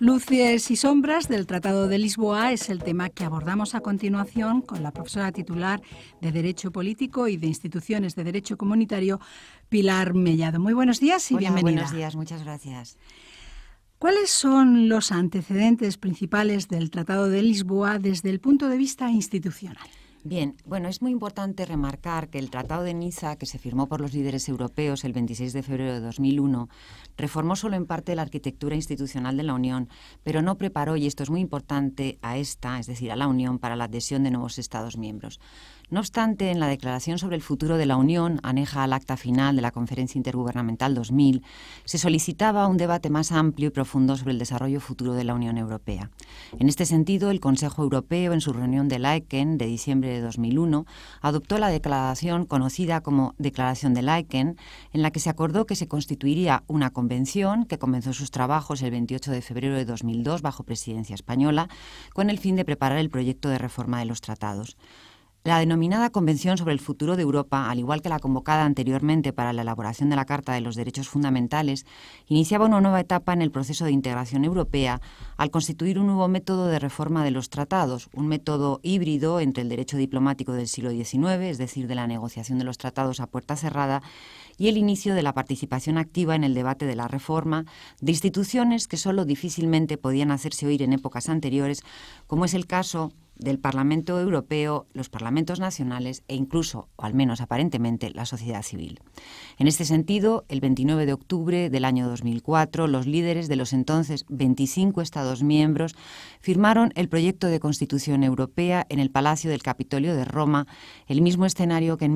Luces y sombras del Tratado de Lisboa es el tema que abordamos a continuación con la profesora titular de Derecho Político y de Instituciones de Derecho Comunitario, Pilar Mellado. Muy buenos días y bienvenida. Buenos días, muchas gracias. ¿Cuáles son los antecedentes principales del Tratado de Lisboa desde el punto de vista institucional? Bien, es muy importante remarcar que el Tratado de Niza, que se firmó por los líderes europeos el 26 de febrero de 2001, reformó solo en parte la arquitectura institucional de la Unión, pero no preparó, y esto es muy importante, a esta, es decir, a la Unión, para la adhesión de nuevos Estados miembros. No obstante, en la Declaración sobre el futuro de la Unión, aneja al acta final de la Conferencia Intergubernamental 2000, se solicitaba un debate más amplio y profundo sobre el desarrollo futuro de la Unión Europea. En este sentido, el Consejo Europeo, en su reunión de Laeken de diciembre de 2001, adoptó la declaración conocida como Declaración de Laeken, en la que se acordó que se constituiría una convención que comenzó sus trabajos el 28 de febrero de 2002 bajo presidencia española, con el fin de preparar el proyecto de reforma de los tratados. La denominada Convención sobre el Futuro de Europa, al igual que la convocada anteriormente para la elaboración de la Carta de los Derechos Fundamentales, iniciaba una nueva etapa en el proceso de integración europea al constituir un nuevo método de reforma de los tratados, un método híbrido entre el derecho diplomático del siglo XIX, es decir, de la negociación de los tratados a puerta cerrada, y el inicio de la participación activa en el debate de la reforma de instituciones que solo difícilmente podían hacerse oír en épocas anteriores, como es el caso del Parlamento Europeo, los parlamentos nacionales e incluso, o al menos aparentemente, la sociedad civil. En este sentido, el 29 de octubre del año 2004, los líderes de los entonces 25 Estados miembros firmaron el proyecto de Constitución Europea en el Palacio del Capitolio de Roma, el mismo escenario que en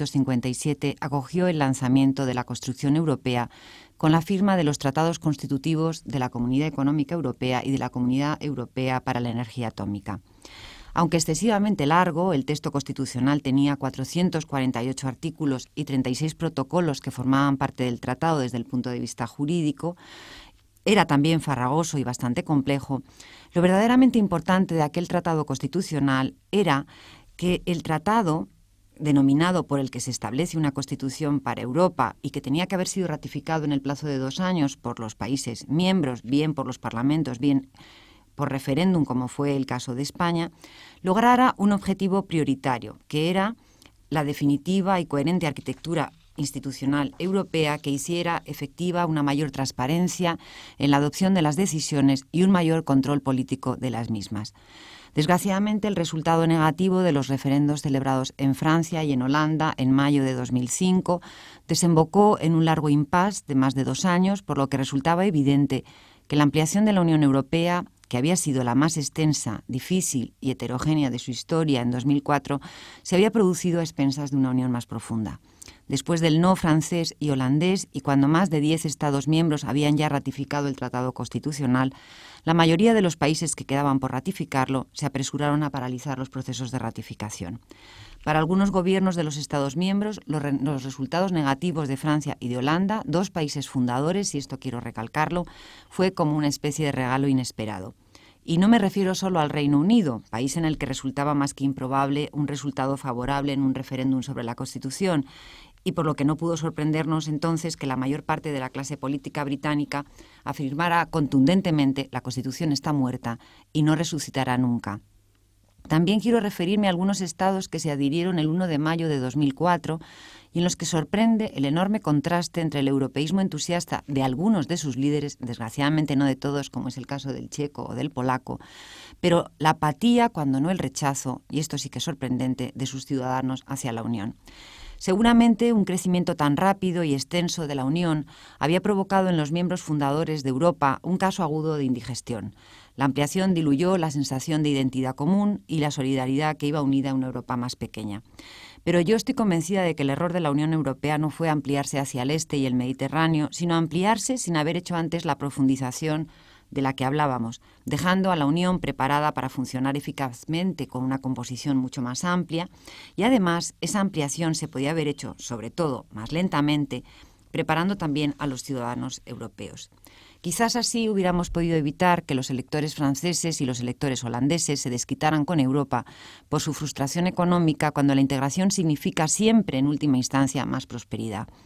1957 acogió el lanzamiento de la construcción europea con la firma de los tratados constitutivos de la Comunidad Económica Europea y de la Comunidad Europea para la Energía Atómica. Aunque excesivamente largo, el texto constitucional tenía 448 artículos y 36 protocolos que formaban parte del tratado desde el punto de vista jurídico. Era también farragoso y bastante complejo. Lo verdaderamente importante de aquel tratado constitucional era que el tratado, denominado por el que se establece una Constitución para Europa y que tenía que haber sido ratificado en el plazo de 2 años por los países miembros, bien por los parlamentos, bien por referéndum, como fue el caso de España, lograra un objetivo prioritario, que era la definitiva y coherente arquitectura institucional europea que hiciera efectiva una mayor transparencia en la adopción de las decisiones y un mayor control político de las mismas. Desgraciadamente, el resultado negativo de los referendos celebrados en Francia y en Holanda en mayo de 2005 desembocó en un largo impasse de más de 2 años, por lo que resultaba evidente que la ampliación de la Unión Europea, que había sido la más extensa, difícil y heterogénea de su historia en 2004, se había producido a expensas de una unión más profunda. Después del no francés y holandés, y cuando más de 10 Estados miembros habían ya ratificado el Tratado Constitucional, la mayoría de los países que quedaban por ratificarlo se apresuraron a paralizar los procesos de ratificación. Para algunos gobiernos de los Estados miembros, los resultados negativos de Francia y de Holanda, 2 países fundadores, y esto quiero recalcarlo, fue como una especie de regalo inesperado. Y no me refiero solo al Reino Unido, país en el que resultaba más que improbable un resultado favorable en un referéndum sobre la Constitución, y por lo que no pudo sorprendernos entonces que la mayor parte de la clase política británica afirmara contundentemente: la Constitución está muerta y no resucitará nunca. También quiero referirme a algunos estados que se adhirieron el 1 de mayo de 2004 y en los que sorprende el enorme contraste entre el europeísmo entusiasta de algunos de sus líderes, desgraciadamente no de todos, como es el caso del checo o del polaco, pero la apatía, cuando no el rechazo, y esto sí que es sorprendente, de sus ciudadanos hacia la Unión. Seguramente un crecimiento tan rápido y extenso de la Unión había provocado en los miembros fundadores de Europa un caso agudo de indigestión. La ampliación diluyó la sensación de identidad común y la solidaridad que iba unida a una Europa más pequeña. Pero yo estoy convencida de que el error de la Unión Europea no fue ampliarse hacia el este y el Mediterráneo, sino ampliarse sin haber hecho antes la profundización de la que hablábamos, dejando a la Unión preparada para funcionar eficazmente con una composición mucho más amplia, y además esa ampliación se podía haber hecho, sobre todo, más lentamente, preparando también a los ciudadanos europeos. Quizás así hubiéramos podido evitar que los electores franceses y los electores holandeses se desquitaran con Europa por su frustración económica, cuando la integración significa siempre, en última instancia, más prosperidad.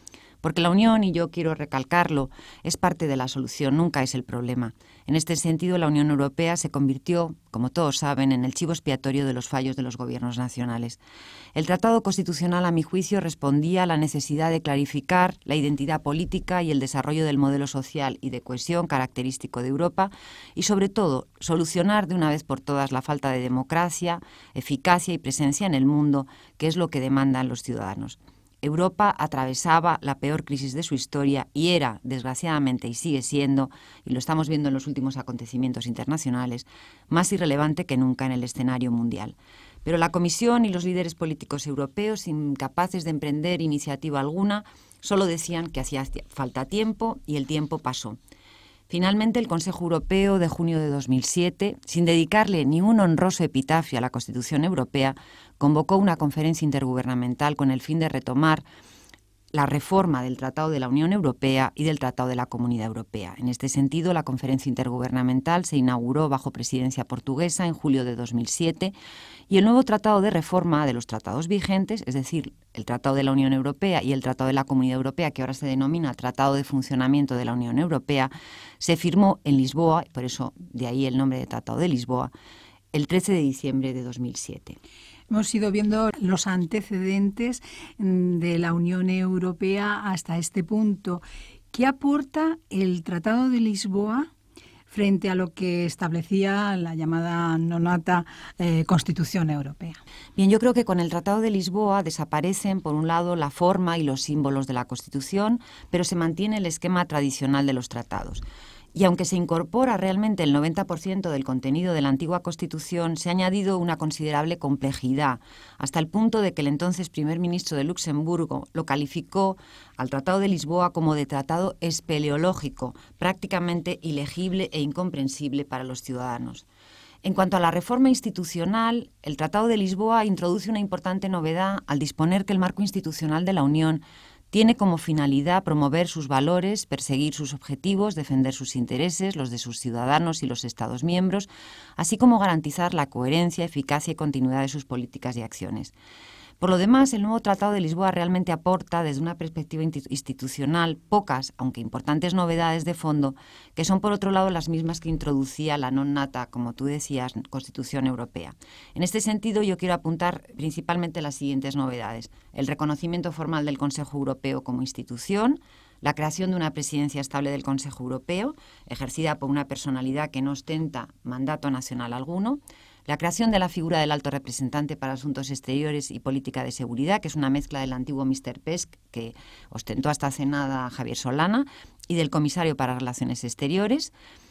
porque la Unión, y yo quiero recalcarlo, es parte de la solución, nunca es el problema. En este sentido, la Unión Europea se convirtió, como todos saben, en el chivo expiatorio de los fallos de los gobiernos nacionales. El Tratado Constitucional, a mi juicio, respondía a la necesidad de clarificar la identidad política y el desarrollo del modelo social y de cohesión característico de Europa y, sobre todo, solucionar de una vez por todas la falta de democracia, eficacia y presencia en el mundo, que es lo que demandan los ciudadanos. Europa atravesaba la peor crisis de su historia y era, desgraciadamente, y sigue siendo, y lo estamos viendo en los últimos acontecimientos internacionales, más irrelevante que nunca en el escenario mundial. Pero la Comisión y los líderes políticos europeos, incapaces de emprender iniciativa alguna, solo decían que hacía falta tiempo y el tiempo pasó. Finalmente, el Consejo Europeo de junio de 2007, sin dedicarle ni un honroso epitafio a la Constitución Europea, convocó una conferencia intergubernamental con el fin de retomar la reforma del Tratado de la Unión Europea y del Tratado de la Comunidad Europea. En este sentido, la conferencia intergubernamental se inauguró bajo presidencia portuguesa en julio de 2007 y el nuevo tratado de reforma de los tratados vigentes, es decir, el Tratado de la Unión Europea y el Tratado de la Comunidad Europea, que ahora se denomina Tratado de Funcionamiento de la Unión Europea, se firmó en Lisboa, y por eso de ahí el nombre de Tratado de Lisboa, el 13 de diciembre de 2007. Hemos ido viendo los antecedentes de la Unión Europea hasta este punto. ¿Qué aporta el Tratado de Lisboa frente a lo que establecía la llamada nonata Constitución Europea? Bien, yo creo que con el Tratado de Lisboa desaparecen, por un lado, la forma y los símbolos de la Constitución, pero se mantiene el esquema tradicional de los tratados. Y aunque se incorpora realmente el 90% del contenido de la antigua Constitución, se ha añadido una considerable complejidad, hasta el punto de que el entonces primer ministro de Luxemburgo lo calificó al Tratado de Lisboa como de tratado espeleológico, prácticamente ilegible e incomprensible para los ciudadanos. En cuanto a la reforma institucional, el Tratado de Lisboa introduce una importante novedad al disponer que el marco institucional de la Unión tiene como finalidad promover sus valores, perseguir sus objetivos, defender sus intereses, los de sus ciudadanos y los Estados miembros, así como garantizar la coherencia, eficacia y continuidad de sus políticas y acciones. Por lo demás, el nuevo Tratado de Lisboa realmente aporta, desde una perspectiva institucional, pocas, aunque importantes novedades de fondo, que son, por otro lado, las mismas que introducía la non-nata, como tú decías, Constitución Europea. En este sentido, yo quiero apuntar principalmente las siguientes novedades: el reconocimiento formal del Consejo Europeo como institución, la creación de una presidencia estable del Consejo Europeo, ejercida por una personalidad que no ostenta mandato nacional alguno, la creación de la figura del alto representante para asuntos exteriores y política de seguridad, que es una mezcla del antiguo Mr. PESC, que ostentó hasta hace nada Javier Solana, y del comisario para Relaciones Exteriores.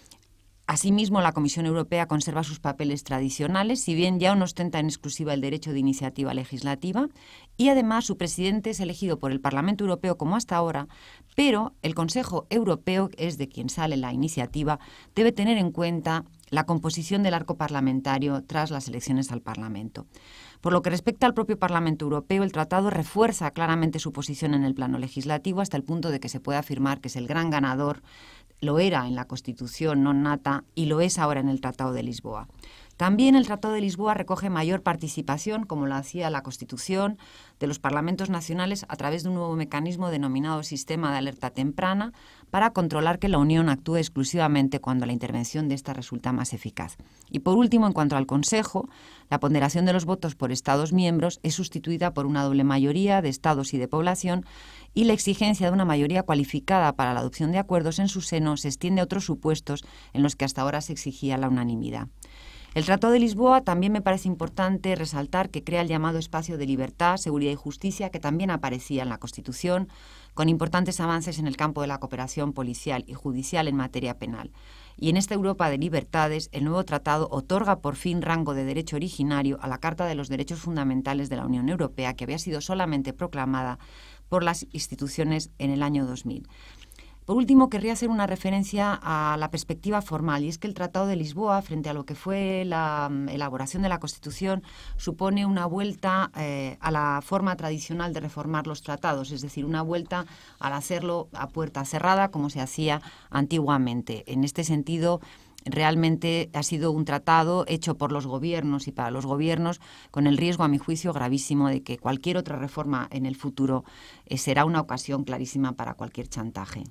Asimismo, la Comisión Europea conserva sus papeles tradicionales, si bien ya no ostenta en exclusiva el derecho de iniciativa legislativa, y además su presidente es elegido por el Parlamento Europeo como hasta ahora, pero el Consejo Europeo, es de quien sale la iniciativa, debe tener en cuenta la composición del arco parlamentario tras las elecciones al Parlamento. Por lo que respecta al propio Parlamento Europeo, el tratado refuerza claramente su posición en el plano legislativo hasta el punto de que se puede afirmar que es el gran ganador. Lo era en la Constitución non-nata y lo es ahora en el Tratado de Lisboa. También el Tratado de Lisboa recoge mayor participación, como lo hacía la Constitución, de los parlamentos nacionales a través de un nuevo mecanismo denominado Sistema de Alerta Temprana para controlar que la Unión actúe exclusivamente cuando la intervención de esta resulta más eficaz. Y por último, en cuanto al Consejo, la ponderación de los votos por Estados miembros es sustituida por una doble mayoría de Estados y de población, y la exigencia de una mayoría cualificada para la adopción de acuerdos en su seno se extiende a otros supuestos en los que hasta ahora se exigía la unanimidad. El Tratado de Lisboa también me parece importante resaltar que crea el llamado espacio de libertad, seguridad y justicia, que también aparecía en la Constitución, con importantes avances en el campo de la cooperación policial y judicial en materia penal. Y en esta Europa de libertades, el nuevo tratado otorga por fin rango de derecho originario a la Carta de los Derechos Fundamentales de la Unión Europea, que había sido solamente proclamada por las instituciones en el año 2000. Por último, querría hacer una referencia a la perspectiva formal, y es que el Tratado de Lisboa, frente a lo que fue la elaboración de la Constitución, supone una vuelta a la forma tradicional de reformar los tratados, es decir, una vuelta al hacerlo a puerta cerrada, como se hacía antiguamente. En este sentido, realmente ha sido un tratado hecho por los gobiernos y para los gobiernos, con el riesgo, a mi juicio, gravísimo de que cualquier otra reforma en el futuro será una ocasión clarísima para cualquier chantaje.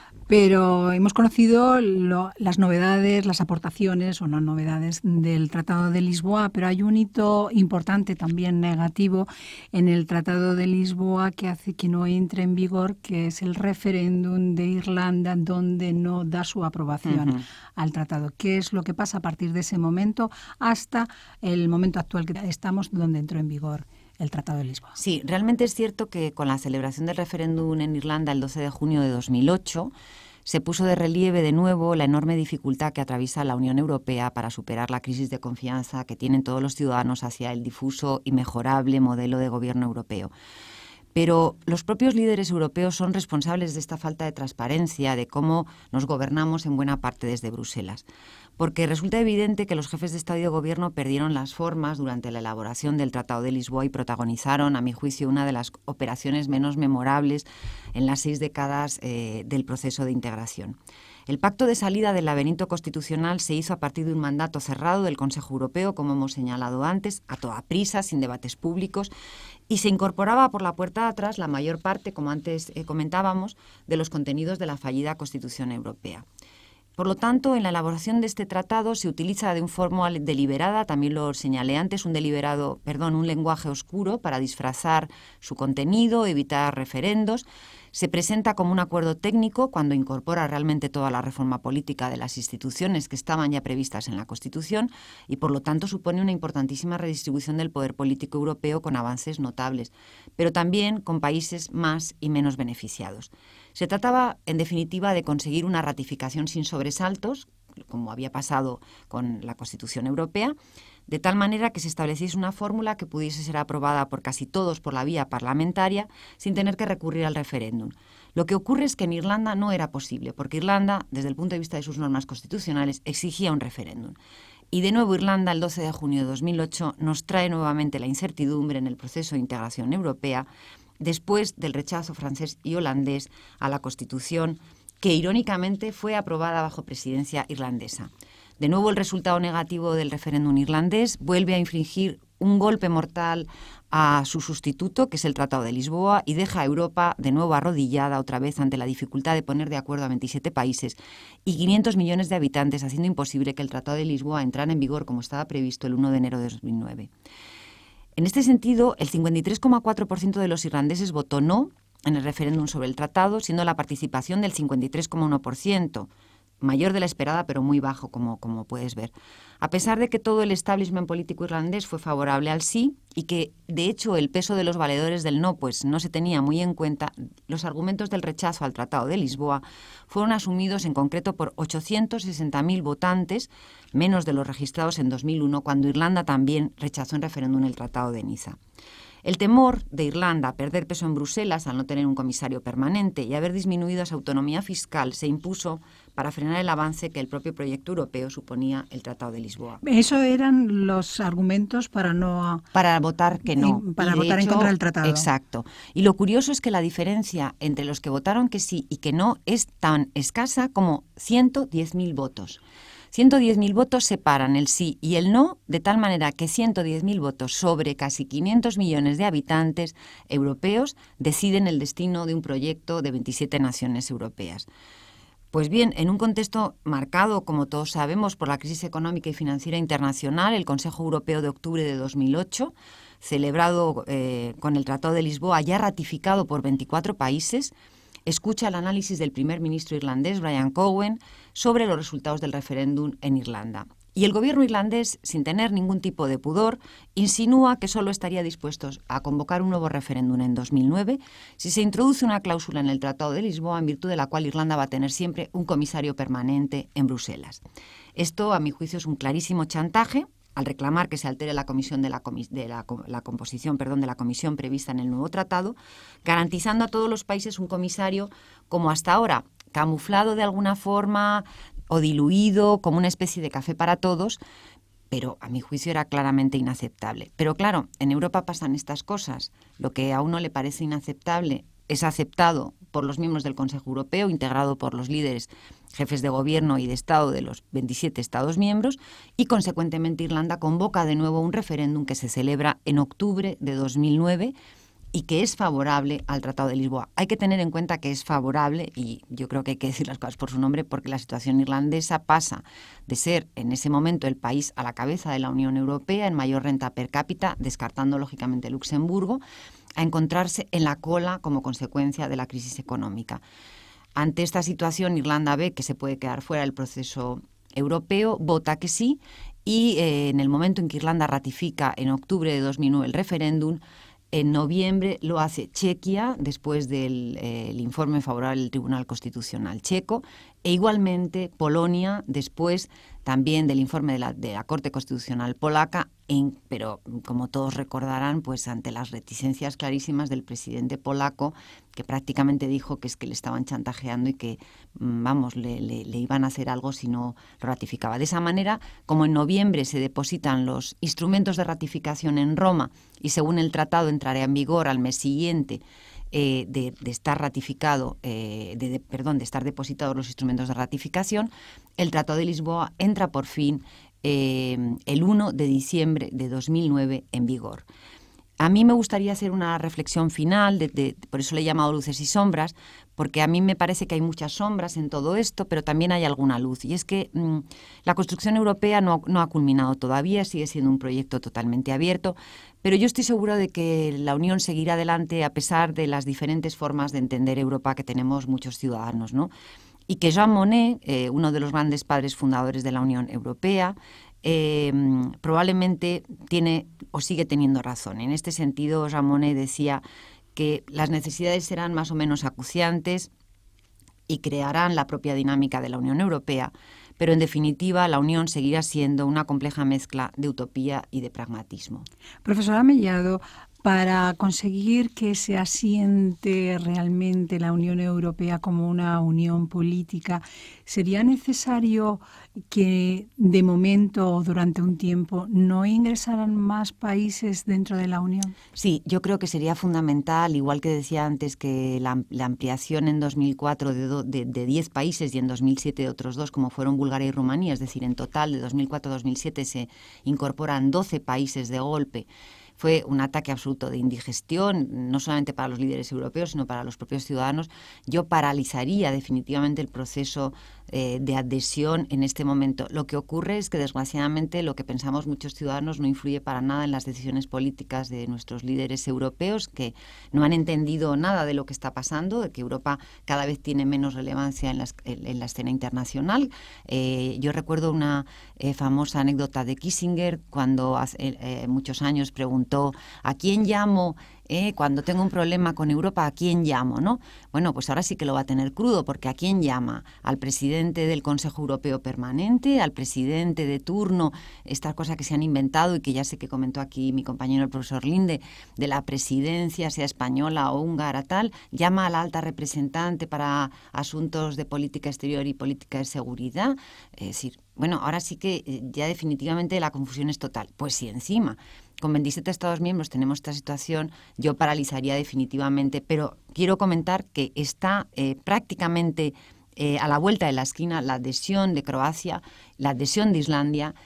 Pero hemos conocido las novedades, las aportaciones o no novedades del Tratado de Lisboa, pero hay un hito importante también negativo en el Tratado de Lisboa que hace que no entre en vigor, que es el referéndum de Irlanda, donde no da su aprobación al tratado. ¿Qué es lo que pasa a partir de ese momento hasta el momento actual que estamos, donde entró en vigor el Tratado de Lisboa? Sí, realmente es cierto que con la celebración del referéndum en Irlanda el 12 de junio de 2008 se puso de relieve de nuevo la enorme dificultad que atraviesa la Unión Europea para superar la crisis de confianza que tienen todos los ciudadanos hacia el difuso y mejorable modelo de gobierno europeo. Pero los propios líderes europeos son responsables de esta falta de transparencia, de cómo nos gobernamos en buena parte desde Bruselas. Porque resulta evidente que los jefes de Estado y de Gobierno perdieron las formas durante la elaboración del Tratado de Lisboa y protagonizaron, a mi juicio, una de las operaciones menos memorables en las 6 décadas del proceso de integración. El pacto de salida del laberinto constitucional se hizo a partir de un mandato cerrado del Consejo Europeo, como hemos señalado antes, a toda prisa, sin debates públicos, y se incorporaba por la puerta de atrás la mayor parte, como antes comentábamos, de los contenidos de la fallida Constitución Europea. Por lo tanto, en la elaboración de este tratado se utiliza de una forma deliberada, también lo señalé antes, un lenguaje oscuro para disfrazar su contenido, evitar referendos. Se presenta como un acuerdo técnico cuando incorpora realmente toda la reforma política de las instituciones que estaban ya previstas en la Constitución y, por lo tanto, supone una importantísima redistribución del poder político europeo con avances notables, pero también con países más y menos beneficiados. Se trataba, en definitiva, de conseguir una ratificación sin sobresaltos, como había pasado con la Constitución Europea, de tal manera que se estableciese una fórmula que pudiese ser aprobada por casi todos por la vía parlamentaria sin tener que recurrir al referéndum. Lo que ocurre es que en Irlanda no era posible, porque Irlanda, desde el punto de vista de sus normas constitucionales, exigía un referéndum. Y de nuevo Irlanda, el 12 de junio de 2008, nos trae nuevamente la incertidumbre en el proceso de integración europea, después del rechazo francés y holandés a la Constitución, que irónicamente fue aprobada bajo presidencia irlandesa. De nuevo, el resultado negativo del referéndum irlandés vuelve a infligir un golpe mortal a su sustituto, que es el Tratado de Lisboa, y deja a Europa de nuevo arrodillada otra vez ante la dificultad de poner de acuerdo a 27 países y 500 millones de habitantes, haciendo imposible que el Tratado de Lisboa entrara en vigor como estaba previsto el 1 de enero de 2009. En este sentido, el 53,4% de los irlandeses votó no en el referéndum sobre el tratado, siendo la participación del 53,1%, mayor de la esperada, pero muy bajo, como puedes ver. A pesar de que todo el establishment político irlandés fue favorable al sí y que, de hecho, el peso de los valedores del no pues no se tenía muy en cuenta, los argumentos del rechazo al Tratado de Lisboa fueron asumidos en concreto por 860.000 votantes, menos de los registrados en 2001, cuando Irlanda también rechazó en referéndum el Tratado de Niza. El temor de Irlanda a perder peso en Bruselas al no tener un comisario permanente y haber disminuido su autonomía fiscal se impuso para frenar el avance que el propio proyecto europeo suponía el Tratado de Lisboa. Eso eran los argumentos para votar que no. Para votar en contra del tratado. Exacto. Y lo curioso es que la diferencia entre los que votaron que sí y que no es tan escasa como 110.000 votos. 110.000 votos separan el sí y el no, de tal manera que 110.000 votos sobre casi 500 millones de habitantes europeos deciden el destino de un proyecto de 27 naciones europeas. Pues bien, en un contexto marcado, como todos sabemos, por la crisis económica y financiera internacional, el Consejo Europeo de octubre de 2008, celebrado con el Tratado de Lisboa, ya ratificado por 24 países, escucha el análisis del primer ministro irlandés, Brian Cowen, sobre los resultados del referéndum en Irlanda. Y el gobierno irlandés, sin tener ningún tipo de pudor, insinúa que solo estaría dispuesto a convocar un nuevo referéndum en 2009 si se introduce una cláusula en el Tratado de Lisboa en virtud de la cual Irlanda va a tener siempre un comisario permanente en Bruselas. Esto, a mi juicio, es un clarísimo chantaje al reclamar que se altere la composición de la comisión prevista en el nuevo tratado, garantizando a todos los países un comisario como hasta ahora, camuflado de alguna forma o diluido como una especie de café para todos, pero a mi juicio era claramente inaceptable. Pero claro, en Europa pasan estas cosas. Lo que a uno le parece inaceptable es aceptado por los miembros del Consejo Europeo, integrado por los líderes jefes de gobierno y de Estado de los 27 Estados miembros, y consecuentemente Irlanda convoca de nuevo un referéndum que se celebra en octubre de 2009 y que es favorable al Tratado de Lisboa. Hay que tener en cuenta que es favorable, y yo creo que hay que decir las cosas por su nombre, porque la situación irlandesa pasa de ser en ese momento el país a la cabeza de la Unión Europea en mayor renta per cápita, descartando lógicamente Luxemburgo, a encontrarse en la cola como consecuencia de la crisis económica. Ante esta situación, Irlanda ve que se puede quedar fuera del proceso europeo, vota que sí, y en el momento en que Irlanda ratifica en octubre de 2009 el referéndum, en noviembre lo hace Chequia, después del informe favorable del Tribunal Constitucional checo, e igualmente Polonia, después también del informe de la Corte Constitucional polaca, pero como todos recordarán, pues ante las reticencias clarísimas del presidente polaco, que prácticamente dijo que es que le estaban chantajeando y que, le iban a hacer algo si no lo ratificaba. De esa manera, como en noviembre se depositan los instrumentos de ratificación en Roma y según el tratado entrará en vigor al mes siguiente, de estar ratificado, de estar depositados los instrumentos de ratificación, el Tratado de Lisboa entra por fin el 1 de diciembre de 2009 en vigor. A mí me gustaría hacer una reflexión final, por eso le he llamado luces y sombras, porque a mí me parece que hay muchas sombras en todo esto, pero también hay alguna luz. Y es que la construcción europea no ha culminado todavía, sigue siendo un proyecto totalmente abierto, pero yo estoy segura de que la Unión seguirá adelante a pesar de las diferentes formas de entender Europa que tenemos muchos ciudadanos, ¿no? Y que Jean Monnet, uno de los grandes padres fundadores de la Unión Europea, probablemente tiene o sigue teniendo razón. En este sentido, Jean Monnet decía que las necesidades serán más o menos acuciantes y crearán la propia dinámica de la Unión Europea, pero en definitiva la Unión seguirá siendo una compleja mezcla de utopía y de pragmatismo. Profesora Mellado, para conseguir que se asiente realmente la Unión Europea como una unión política, ¿sería necesario que de momento o durante un tiempo no ingresaran más países dentro de la Unión? Sí, yo creo que sería fundamental, igual que decía antes que la ampliación en 2004 de 10 países y en 2007 de otros 2, como fueron Bulgaria y Rumanía, es decir, en total de 2004 a 2007 se incorporan 12 países de golpe. Fue un ataque absoluto de indigestión, no solamente para los líderes europeos, sino para los propios ciudadanos. Yo paralizaría definitivamente el proceso de adhesión en este momento. Lo que ocurre es que, desgraciadamente, lo que pensamos muchos ciudadanos no influye para nada en las decisiones políticas de nuestros líderes europeos, que no han entendido nada de lo que está pasando, de que Europa cada vez tiene menos relevancia en la escena internacional. Yo recuerdo una famosa anécdota de Kissinger, cuando hace muchos años preguntó ¿a quién llamo? Cuando tengo un problema con Europa, ¿a quién llamo? ¿No? Bueno, pues ahora sí que lo va a tener crudo, porque ¿a quién llama? ¿Al presidente del Consejo Europeo Permanente? ¿Al presidente de turno? Esta cosa que se han inventado y que ya sé que comentó aquí mi compañero el profesor Linde, de la presidencia, sea española o húngara, tal, llama a la alta representante para asuntos de política exterior y política de seguridad. Es decir, bueno, ahora sí que ya definitivamente la confusión es total. Pues si encima con 27 Estados miembros tenemos esta situación, yo paralizaría definitivamente, pero quiero comentar que está prácticamente a la vuelta de la esquina la adhesión de Croacia, la adhesión de Islandia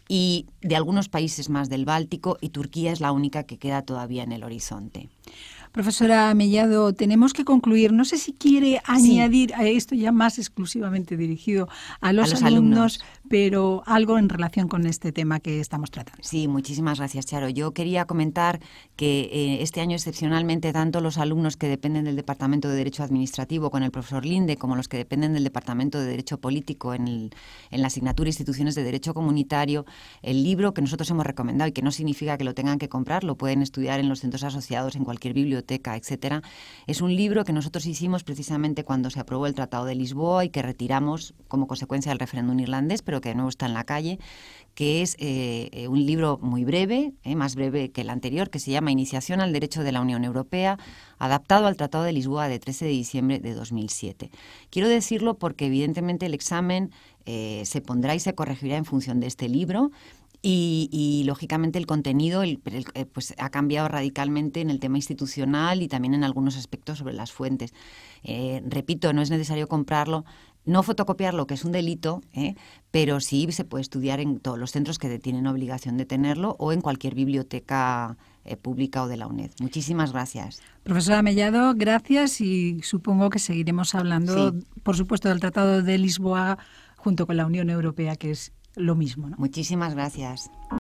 y de algunos países más del Báltico, y Turquía es la única que queda todavía en el horizonte. Profesora Mellado, tenemos que concluir. No sé si quiere añadir a esto, ya más exclusivamente dirigido a los alumnos, pero algo en relación con este tema que estamos tratando. Sí, muchísimas gracias, Charo. Yo quería comentar que este año excepcionalmente tanto los alumnos que dependen del Departamento de Derecho Administrativo con el profesor Linde, como los que dependen del Departamento de Derecho Político en la asignatura Instituciones de Derecho Comunitario, el libro que nosotros hemos recomendado, y que no significa que lo tengan que comprar, lo pueden estudiar en los centros asociados, en cualquier biblioteca, etcétera. Es un libro que nosotros hicimos precisamente cuando se aprobó el Tratado de Lisboa y que retiramos como consecuencia del referéndum irlandés, pero que de nuevo está en la calle, que es un libro muy breve, más breve que el anterior, que se llama Iniciación al Derecho de la Unión Europea, adaptado al Tratado de Lisboa de 13 de diciembre de 2007. Quiero decirlo porque evidentemente el examen se pondrá y se corregirá en función de este libro. Y lógicamente el contenido pues ha cambiado radicalmente en el tema institucional y también en algunos aspectos sobre las fuentes. Repito, no es necesario comprarlo, no fotocopiarlo, que es un delito, pero sí se puede estudiar en todos los centros que tienen obligación de tenerlo o en cualquier biblioteca pública o de la UNED. Muchísimas gracias. Profesora Mellado, gracias, y supongo que seguiremos hablando, sí, por supuesto, del Tratado de Lisboa junto con la Unión Europea, que es lo mismo, ¿no? Muchísimas gracias.